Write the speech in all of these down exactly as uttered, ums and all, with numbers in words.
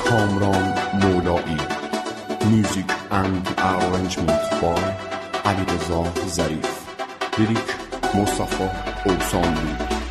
کامران مولایی. میوزیک اند ارنجمنت بای علیرضا ظریف. لیریک مصطفی اوسانلو.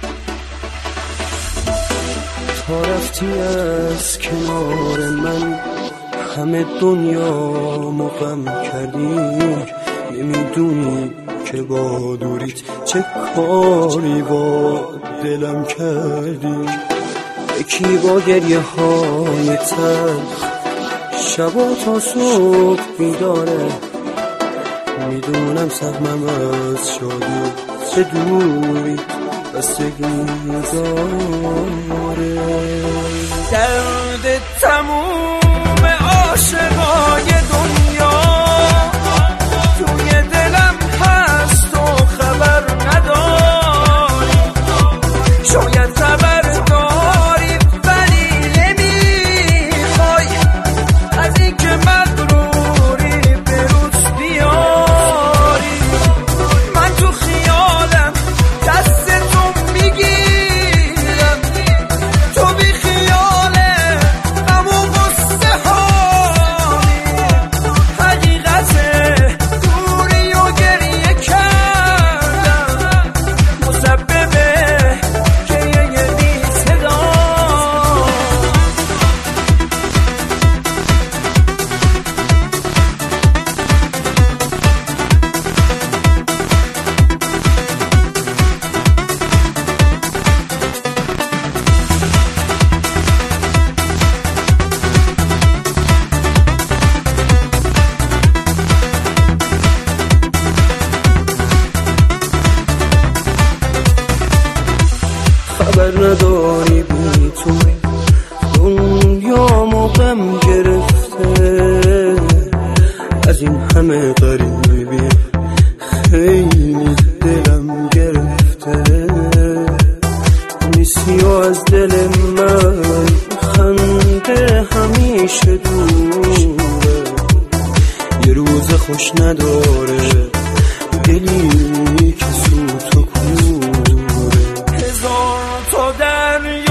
تا رفتی از کنار من همه دنیا مقم کردی، نمیدونی که با دوریت چه کاری با دلم کردی. یکی با گریه های تلخ شبا تا صبح بیداره، میدونم سهمم از شادی چه دوری بستگی داره. درد تموم عاشقای دنیا توی دلم هست و خبر نداری. شاید خبر داری ولی نمیخوای از این که مغروری به روز بیاری. من تو خیالم دست تو میگیرم، تو بی خیاله غم و غصه هانی. حقیقته دوری و گریه کردم، مسببه گریه بی صدا. خبر نداری بی تو دنیا موقعم گرفته، از این همه غریبی خیلی دلم گرفته. نیستی و از دل من خنده همیشه دوره، یه روز خوش نداره دلی که سوت و کوره. هزار تا دریا